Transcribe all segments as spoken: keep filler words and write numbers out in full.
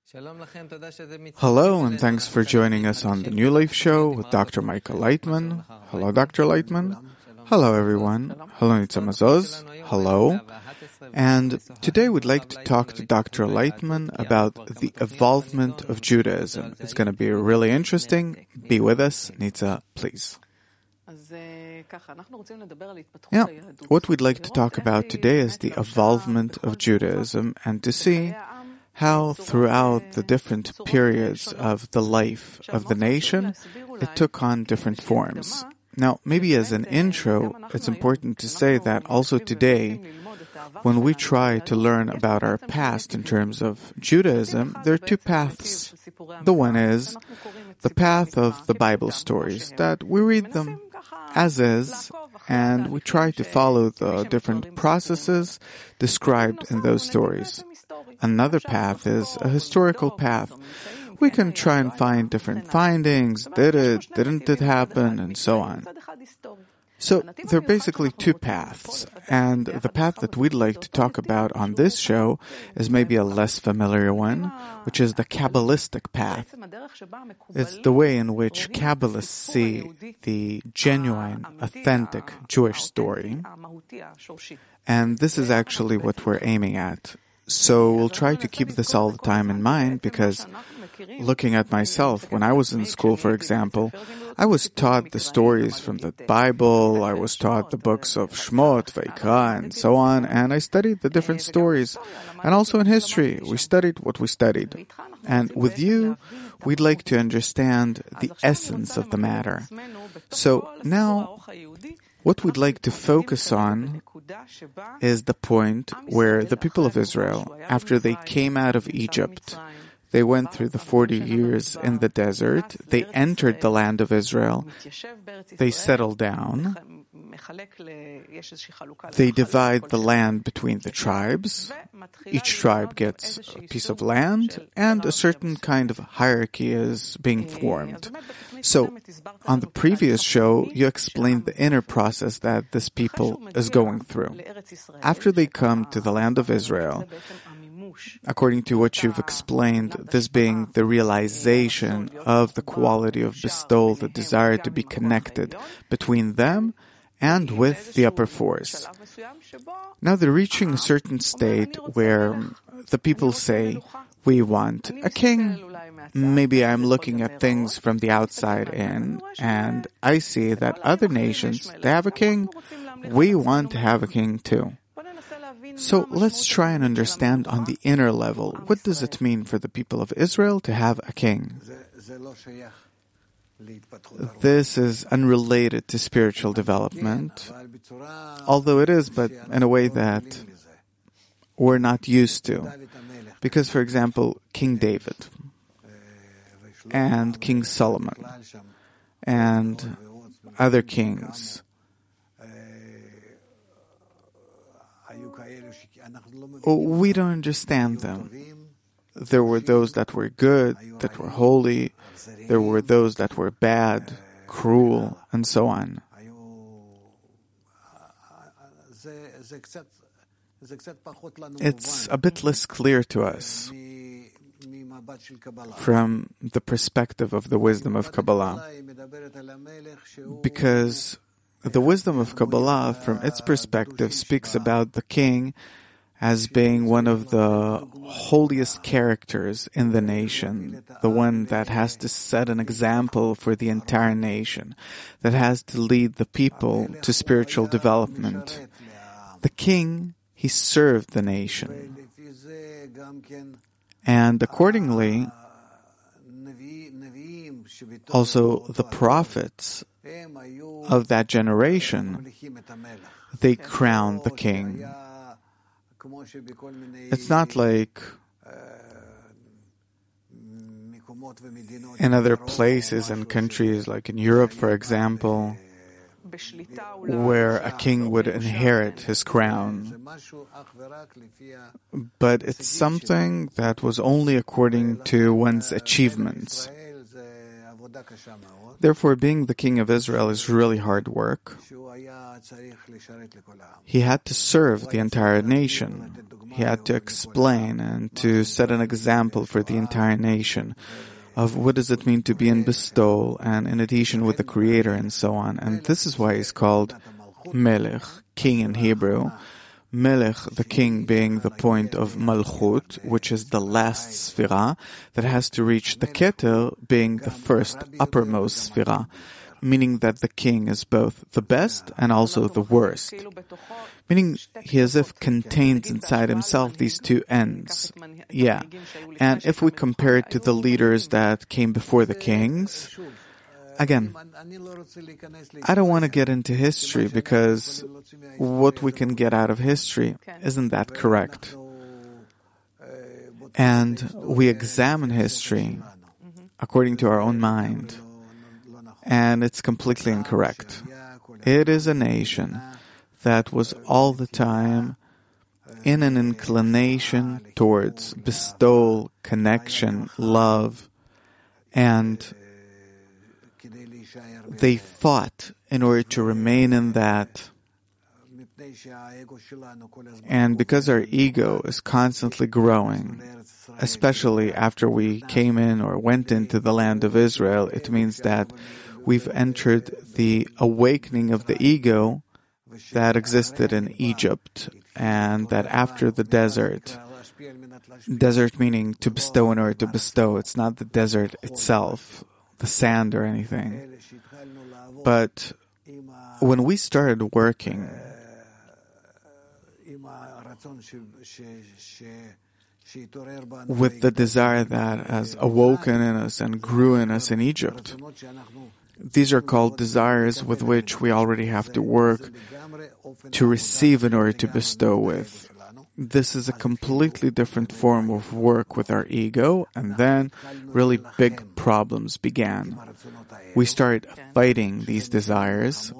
Hello, and thanks for joining us on the New Life Show with Doctor Michael Leitman. Hello, Doctor Leitman. Hello, everyone. Hello, Nitza Mazoz. Hello. And today we'd like to talk to Doctor Leitman about the evolvement of Judaism. It's going to be really interesting. Be with us. Nitza, please. Yeah, what we'd like to talk about today is the evolvement of Judaism and to see how throughout the different periods of the life of the nation, it took on different forms. Now, maybe as an intro, it's important to say that also today, when we try to learn about our past in terms of Judaism, there are two paths. The one is the path of the Bible stories, that we read them as is, and we try to follow the different processes described in those stories. Another path is a historical path. We can try and find different findings, did it, didn't it happen, and so on. So there are basically two paths, and the path that we'd like to talk about on this show is maybe a less familiar one, which is the Kabbalistic path. It's the way in which Kabbalists see the genuine, authentic Jewish story, and this is actually what we're aiming at. So we'll try to keep this all the time in mind because looking at myself, when I was in school, for example, I was taught the stories from the Bible, I was taught the books of Shmot, Vayikra, and so on, and I studied the different stories. And also in history, we studied what we studied. And with you, we'd like to understand the essence of the matter. So now, what we'd like to focus on is the point where the people of Israel, after they came out of Egypt, they went through the forty years in the desert, they entered the land of Israel, they settled down, they divide the land between the tribes, each tribe gets a piece of land, and a certain kind of hierarchy is being formed. So, on the previous show, you explained the inner process that this people is going through. After they come to the land of Israel, according to what you've explained, this being the realization of the quality of bestowal, the desire to be connected between them and with the upper force. Now they're reaching a certain state where the people say, we want a king. Maybe I'm looking at things from the outside in, and I see that other nations, they have a king. We want to have a king too. So let's try and understand on the inner level, what does it mean for the people of Israel to have a king? This is unrelated to spiritual development, although it is, but in a way that we're not used to. Because, for example, King David and King Solomon and other kings, we don't understand them. There were those that were good, that were holy. There were those that were bad, cruel, and so on. It's a bit less clear to us from the perspective of the wisdom of Kabbalah, because the wisdom of Kabbalah, from its perspective, speaks about the king as being one of the holiest characters in the nation, the one that has to set an example for the entire nation, that has to lead the people to spiritual development. The king, he served the nation. And accordingly, also the prophets of that generation, they crowned the king. It's not like in other places and countries, like in Europe, for example, where a king would inherit his crown. But it's something that was only according to one's achievements. Therefore, being the king of Israel is really hard work. He had to serve the entire nation. He had to explain and to set an example for the entire nation of what does it mean to be in bestowal and in adhesion with the Creator and so on. And this is why he's called Melech, king in Hebrew. Melech, the king, being the point of Malchut, which is the last Sphira, that has to reach the Keter, being the first uppermost Sphira, meaning that the king is both the best and also the worst. Meaning he as if contains inside himself these two ends. Yeah. And if we compare it to the leaders that came before the kings, again, I don't want to get into history because what we can get out of history isn't that correct. And we examine history according to our own mind, and it's completely incorrect. It is a nation that was all the time in an inclination towards bestowal, connection, love, and they fought in order to remain in that. And because our ego is constantly growing, especially after we came in or went into the land of Israel, it means that we've entered the awakening of the ego that existed in Egypt, and that after the desert, desert meaning to bestow in order to bestow, it's not the desert itself, the sand or anything. But when we started working with the desire that has awoken in us and grew in us in Egypt, these are called desires with which we already have to work to receive in order to bestow with. This is a completely different form of work with our ego, and then really big problems began. We started fighting these desires,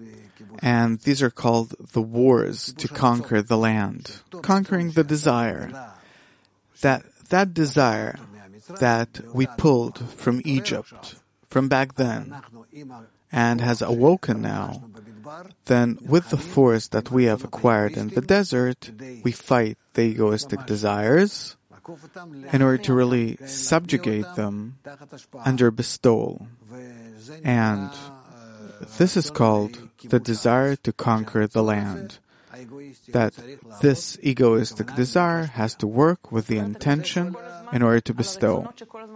and these are called the wars to conquer the land. Conquering the desire. That, that desire that we pulled from Egypt, from back then, and has awoken now, then with the force that we have acquired in the desert, we fight the egoistic desires in order to really subjugate them under bestowal. And this is called the desire to conquer the land. That this egoistic desire has to work with the intention in order to bestow.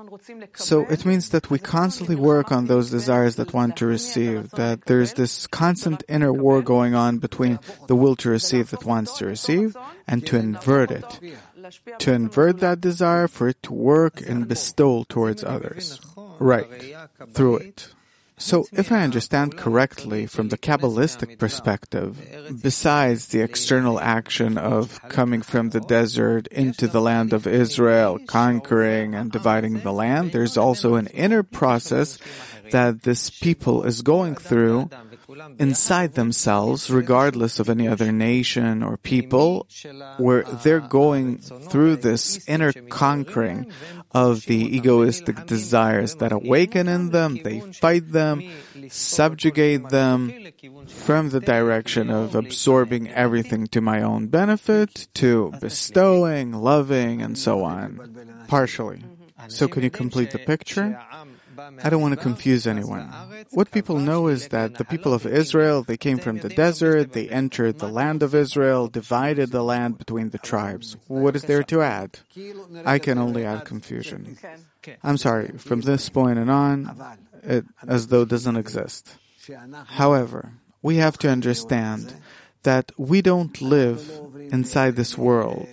So it means that we constantly work on those desires that want to receive, that there's this constant inner war going on between the will to receive that wants to receive and to invert it. To invert that desire for it to work and bestow towards others. Right. Through it. So, if I understand correctly from the Kabbalistic perspective, besides the external action of coming from the desert into the land of Israel, conquering and dividing the land, there's also an inner process that this people is going through inside themselves, regardless of any other nation or people, where they're going through this inner conquering of the egoistic desires that awaken in them. They fight them, subjugate them from the direction of absorbing everything to my own benefit, to bestowing, loving, and so on, partially. So can you complete the picture? I don't want to confuse anyone. What people know is that the people of Israel, they came from the desert, they entered the land of Israel, divided the land between the tribes. What is there to add? I can only add confusion. I'm sorry, from this point and on, it as though it doesn't exist. However, we have to understand that we don't live inside this world.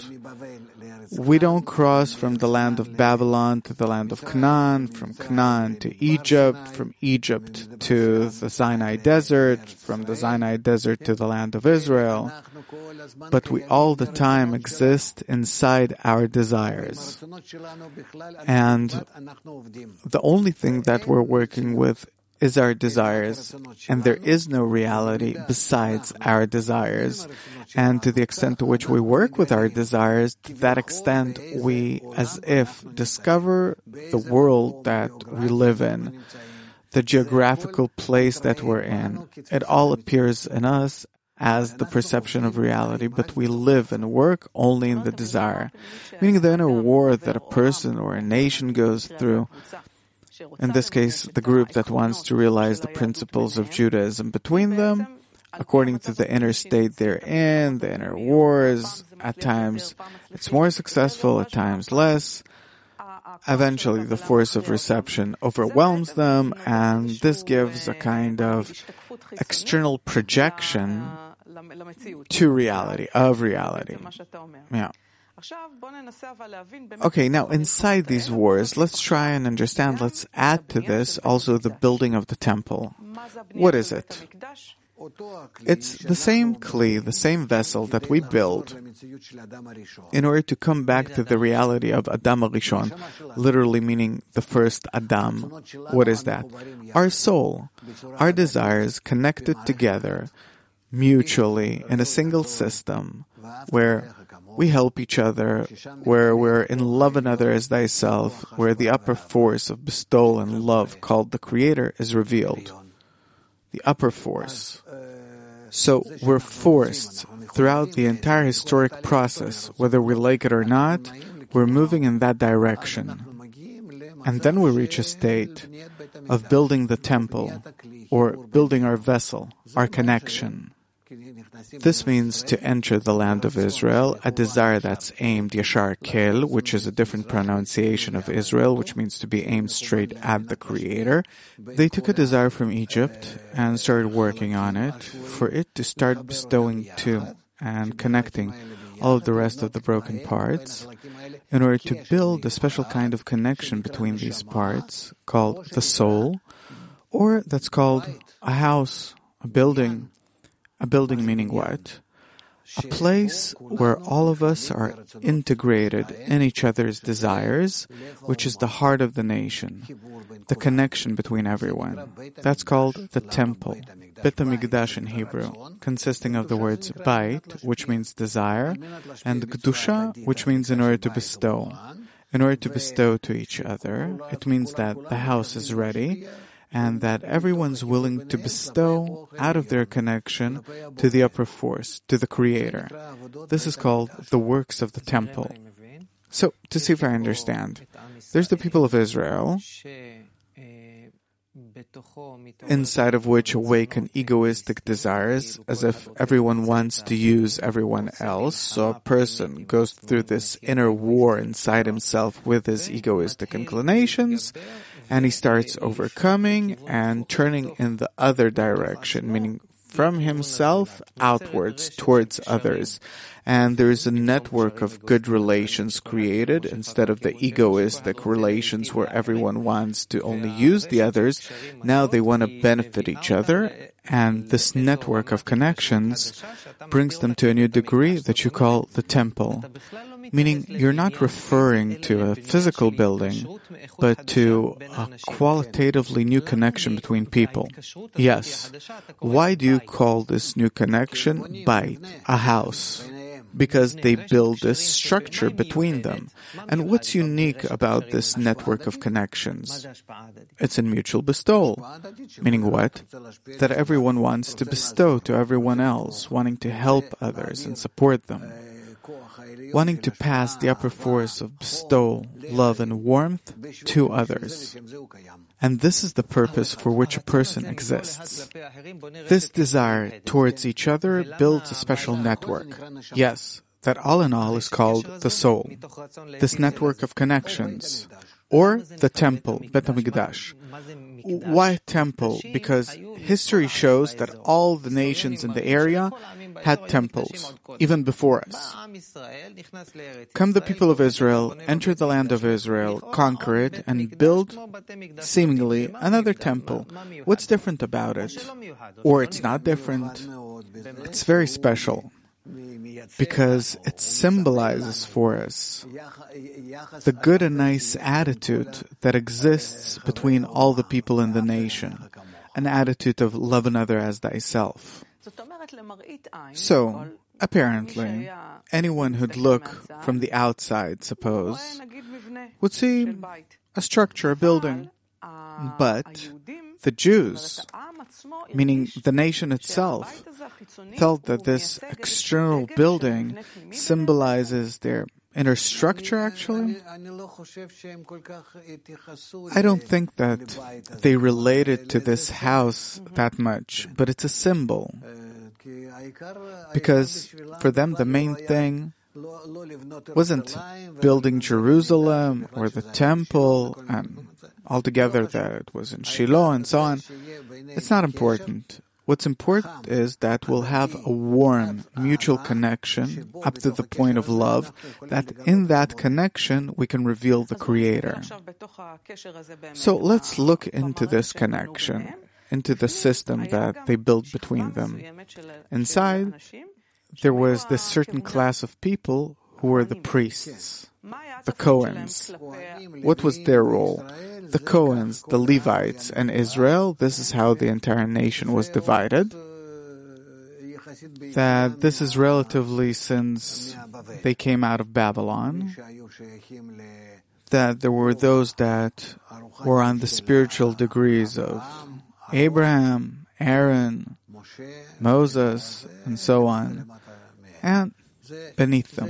We don't cross from the land of Babylon to the land of Canaan, from Canaan to Egypt, from Egypt to the Sinai Desert, from the Sinai Desert to the land of Israel. But we all the time exist inside our desires. And the only thing that we're working with is our desires, and there is no reality besides our desires. And to the extent to which we work with our desires, to that extent we, as if, discover the world that we live in, the geographical place that we're in. It all appears in us as the perception of reality, but we live and work only in the desire. Meaning the inner war that a person or a nation goes through, in this case, the group that wants to realize the principles of Judaism between them, according to the inner state they're in, the inner wars, at times it's more successful, at times less. Eventually the force of reception overwhelms them, and this gives a kind of external projection to reality, of reality. Yeah. Okay, now inside these wars, let's try and understand, let's add to this also the building of the temple. What is it? It's the same kli, the same vessel that we build in order to come back to the reality of Adam HaRishon, literally meaning the first Adam. What is that? Our soul, our desires connected together mutually in a single system where we help each other, where we're in love another as thyself, where the upper force of bestowal and love called the Creator is revealed. The upper force. So we're forced throughout the entire historic process, whether we like it or not, we're moving in that direction. And then we reach a state of building the temple, or building our vessel, our connection. This means to enter the land of Israel, a desire that's aimed Yashar Kel, which is a different pronunciation of Israel, which means to be aimed straight at the Creator. They took a desire from Egypt and started working on it for it to start bestowing to and connecting all of the rest of the broken parts in order to build a special kind of connection between these parts called the soul, or that's called a house, a building. A building meaning what? A place where all of us are integrated in each other's desires, which is the heart of the nation, the connection between everyone. That's called the temple, Bet HaMikdash in Hebrew, consisting of the words Bait, which means desire, and Gdusha, which means in order to bestow. In order to bestow to each other, it means that the house is ready, and that everyone's willing to bestow out of their connection to the upper force, to the Creator. This is called the works of the temple. So, to see if I understand, there's the people of Israel, inside of which awaken egoistic desires, as if everyone wants to use everyone else. So a person goes through this inner war inside himself with his egoistic inclinations, and he starts overcoming and turning in the other direction, meaning from himself outwards towards others. And there is a network of good relations created instead of the egoistic relations where everyone wants to only use the others. Now they want to benefit each other, and this network of connections brings them to a new degree that you call the temple. Meaning you're not referring to a physical building, but to a qualitatively new connection between people. Yes. Why do you call this new connection Bait, a house? Because they build this structure between them. And what's unique about this network of connections? It's in mutual bestowal. Meaning what? That everyone wants to bestow to everyone else, wanting to help others and support them. Wanting to pass the upper force of bestowal, love, and warmth to others. And this is the purpose for which a person exists. This desire towards each other builds a special network. Yes, that all in all is called the soul. This network of connections. Or the temple, Bet HaMikdash. Why temple? Because history shows that all the nations in the area had temples, even before us. Come the people of Israel, enter the land of Israel, conquer it, and build, seemingly, another temple. What's different about it? Or it's not different. It's very special. Because it symbolizes for us the good and nice attitude that exists between all the people in the nation, an attitude of love another as thyself. So, apparently, anyone who'd look from the outside, suppose, would see a structure, a building. But the Jews, meaning the nation itself, felt that this external building symbolizes their inner structure, actually. I don't think that they related to this house that much, but it's a symbol. Because for them, the main thing wasn't building Jerusalem or the temple, and altogether that it was in Shiloh and so on. It's not important. What's important is that we'll have a warm, mutual connection up to the point of love, that in that connection we can reveal the Creator. So let's look into this connection, into the system that they built between them. Inside, there was this certain class of people who were the priests, the Cohens. What was their role? The Cohens, the Levites, and Israel, this is how the entire nation was divided. That this is relatively since they came out of Babylon. That there were those that were on the spiritual degrees of Abraham, Aaron, Moses, and so on, and beneath them.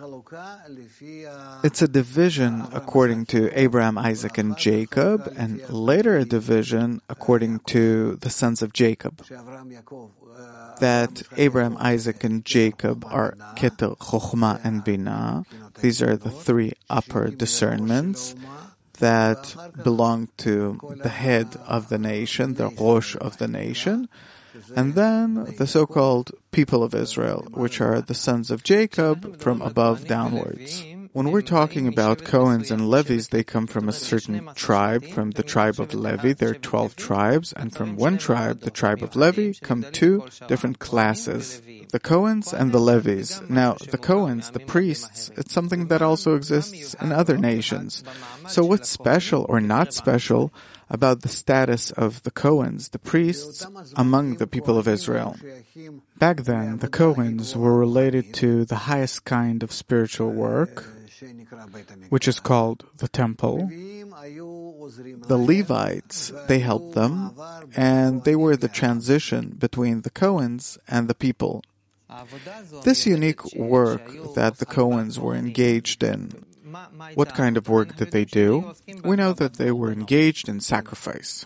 It's a division according to Abraham, Isaac, and Jacob, and later a division according to the sons of Jacob. That Abraham, Isaac, and Jacob are Keter, Chochmah, and Binah. These are the three upper discernments that belong to the head of the nation, the Rosh of the nation, and then the so-called people of Israel, which are the sons of Jacob from above downwards. When we're talking about Cohens and Levis, they come from a certain tribe, from the tribe of Levi. There are twelve tribes, and from one tribe, the tribe of Levi, come two different classes, the Cohens and the Levis. Now, the Cohens, the priests, it's something that also exists in other nations. So what's special or not special about the status of the Cohens, the priests, among the people of Israel? Back then, the Cohens were related to the highest kind of spiritual work, which is called the temple. The Levites, they helped them, and they were the transition between the Cohens and the people. This unique work that the Cohens were engaged in, what kind of work did they do? We know that they were engaged in sacrifice.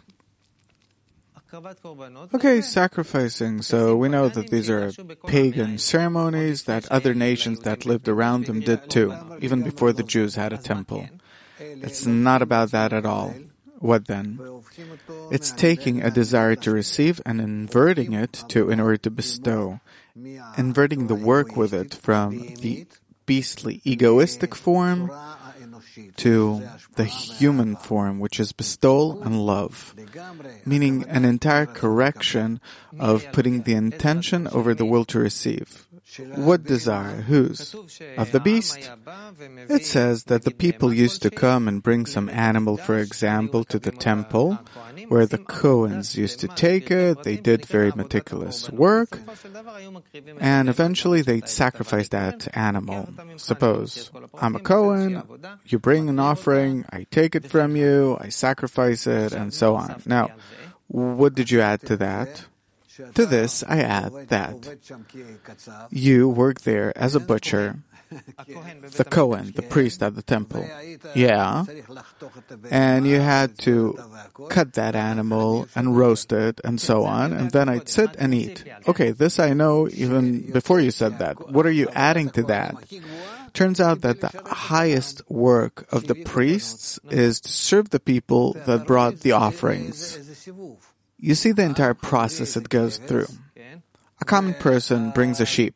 Okay, sacrificing. So we know that these are pagan ceremonies that other nations that lived around them did too, even before the Jews had a temple. It's not about that at all. What then? It's taking a desire to receive and inverting it to in order to bestow, inverting the work with it from the beastly egoistic form to the human form, which is bestowal and love, meaning an entire correction of putting the intention over the will to receive. What desire? Whose? Of the beast? It says that the people used to come and bring some animal, for example, to the temple, where the Cohens used to take it. They did very meticulous work, and eventually they'd sacrifice that animal. Suppose I'm a Cohen, you bring an offering, I take it from you, I sacrifice it, and so on. Now, what did you add to that? To this, I add that you work there as a butcher, the Cohen, the priest at the temple. Yeah. And you had to cut that animal and roast it and so on, and then I'd sit and eat. Okay, this I know even before you said that. What are you adding to that? Turns out that the highest work of the priests is to serve the people that brought the offerings. You see the entire process it goes through. A common person brings a sheep.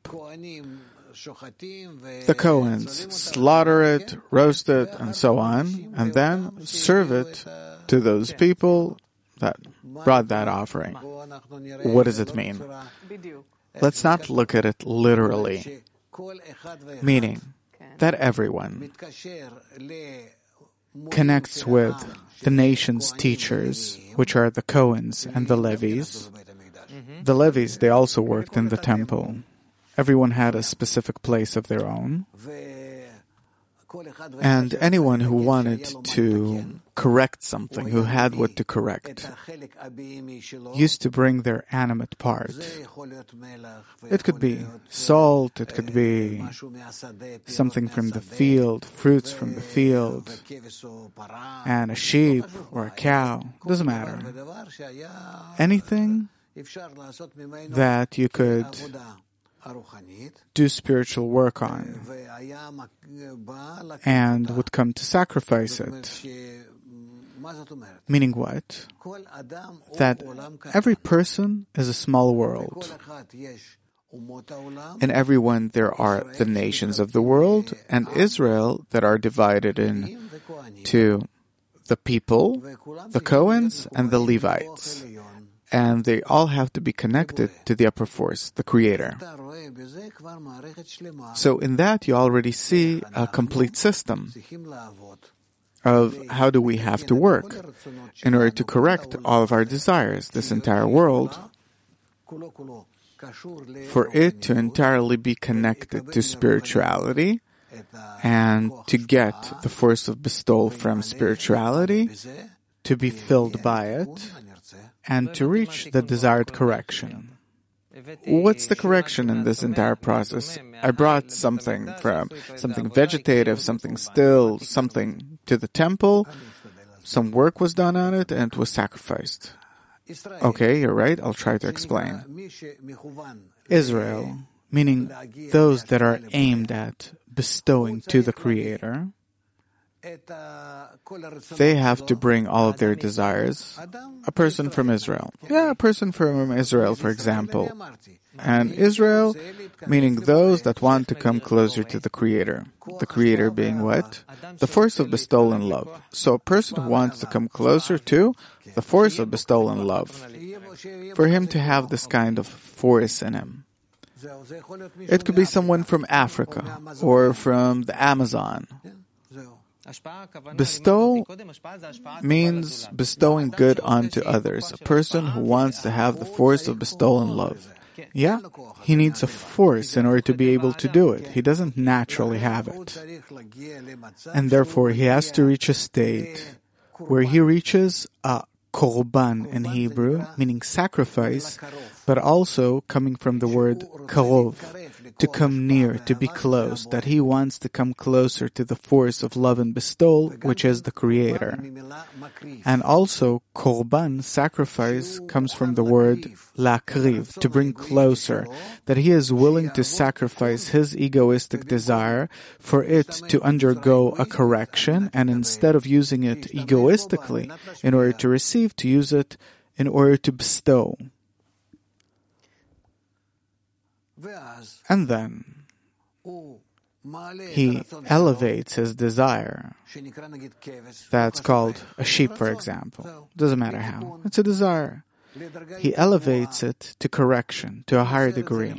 The Cohens slaughter it, roast it, and so on, and then serve it to those people that brought that offering. What does it mean? Let's not look at it literally, meaning that everyone connects with the nation's teachers, which are the Cohens and the Levis. The Levis, they also worked in the temple. Everyone had a specific place of their own. And anyone who wanted to correct something, who had what to correct, used to bring their animate part. It could be salt, it could be something from the field, fruits from the field, and a sheep or a cow. Doesn't matter. Anything that you could do spiritual work on and would come to sacrifice it. Meaning what? That every person is a small world. In everyone there are the nations of the world and Israel that are divided into the people, the Cohens, and the Levites. And they all have to be connected to the upper force, the Creator. So in that you already see a complete system of how do we have to work in order to correct all of our desires, this entire world, for it to entirely be connected to spirituality and to get the force of bestowal from spirituality, to be filled by it, and to reach the desired correction. What's the correction in this entire process? I brought something from something vegetative, something still, something to the temple. Some work was done on it and it was sacrificed. Okay, you're right. I'll try to explain. Israel, meaning those that are aimed at bestowing to the Creator, they have to bring all of their desires. A person from Israel. Yeah, a person from Israel, for example. And Israel, meaning those that want to come closer to the Creator. The Creator being what? The force of bestowal and love. So a person who wants to come closer to the force of bestowal and love. For him to have this kind of force in him. It could be someone from Africa or from the Amazon. Bestow means bestowing good onto others. A person who wants to have the force of bestowal and love. Yeah, he needs a force in order to be able to do it. He doesn't naturally have it. And therefore he has to reach a state where he reaches a korban in Hebrew, meaning sacrifice, but also coming from the word karov, to come near, to be close, that he wants to come closer to the force of love and bestowal, which is the Creator. And also, korban, sacrifice, comes from the word lakriv, to bring closer, that he is willing to sacrifice his egoistic desire for it to undergo a correction, and instead of using it egoistically in order to receive, to use it in order to bestow. And then he elevates his desire. That's called a sheep, for example. Doesn't matter how. It's a desire. He elevates it to correction, to a higher degree.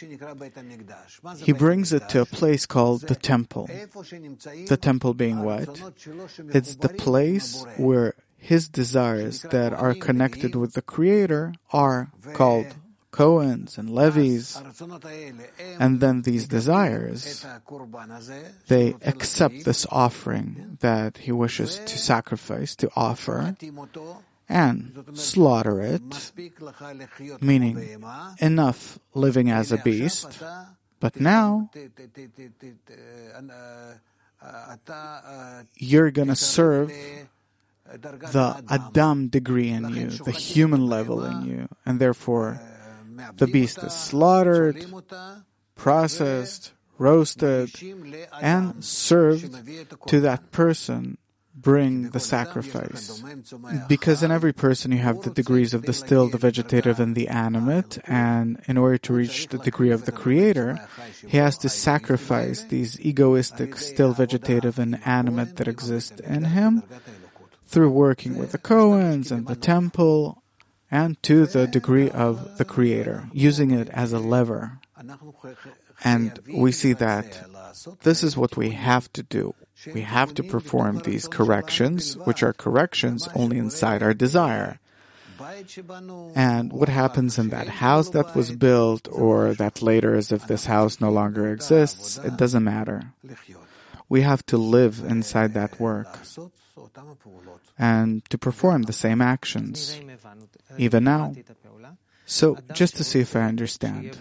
He brings it to a place called the temple. The temple being what? It's the place where his desires that are connected with the Creator are called Cohens and Levies, and then these desires, they accept this offering that he wishes to sacrifice, to offer, and slaughter it, meaning enough living as a beast, but now you're going to serve the Adam degree in you, the human level in you, and therefore the beast is slaughtered, processed, roasted, and served to that person. Bring the sacrifice. Because in every person you have the degrees of the still, the vegetative, and the animate, and in order to reach the degree of the Creator, he has to sacrifice these egoistic, still vegetative, and animate that exist in him through working with the Cohens and the temple, and to the degree of the Creator, using it as a lever. And we see that this is what we have to do. We have to perform these corrections, which are corrections only inside our desire. And what happens in that house that was built, or that later as if this house no longer exists, it doesn't matter. We have to live inside that work. and to perform the same actions, even now. So, just to see if I understand,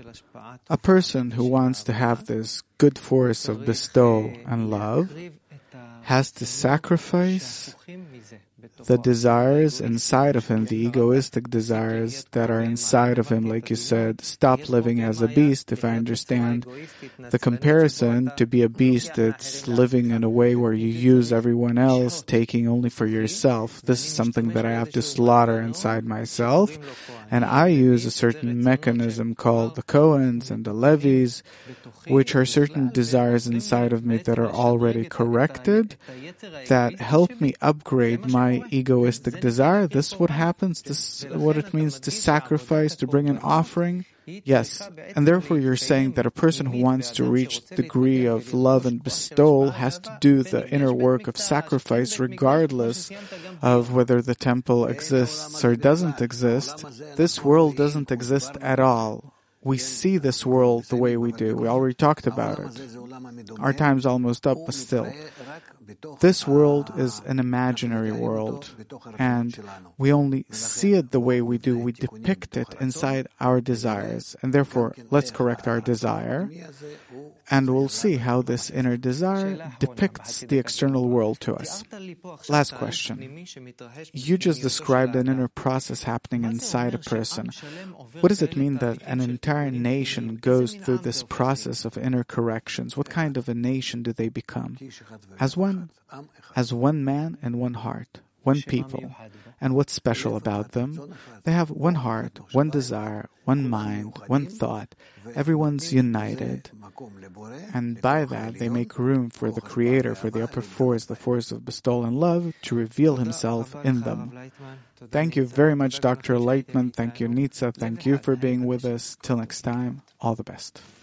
a person who wants to have this good force of bestow and love has to sacrifice the desires inside of him, the egoistic desires that are inside of him, like you said, stop living as a beast, if I understand the comparison, to be a beast that's living in a way where you use everyone else, taking only for yourself. This is something that I have to slaughter inside myself, and I use a certain mechanism called the Cohens and the Levis, which are certain desires inside of me that are already corrected, that help me upgrade my egoistic desire. This is what happens, this is what it means to sacrifice, to bring an offering. Yes, and therefore you're saying that a person who wants to reach the degree of love and bestowal has to do the inner work of sacrifice regardless of whether the temple exists or doesn't exist. This world doesn't exist at all. We see this world the way we do. We already talked about it. Our time's almost up, but still. This world is an imaginary world, and we only see it the way we do. We depict it inside our desires, and therefore, let's correct our desire, and we'll see how this inner desire depicts the external world to us. Last question. You just described an inner process happening inside a person. What does it mean that an entire nation goes through this process of inner corrections? What kind of a nation do they become? As one, as one man and one heart, one people. And what's special about them? They have one heart, one desire, one mind, one thought. Everyone's united. And by that, they make room for the Creator, for the upper force, the force of bestowal and love, to reveal Himself in them. Thank you very much, Doctor Lightman. Thank you, Nitza. Thank you for being with us. Till next time, all the best.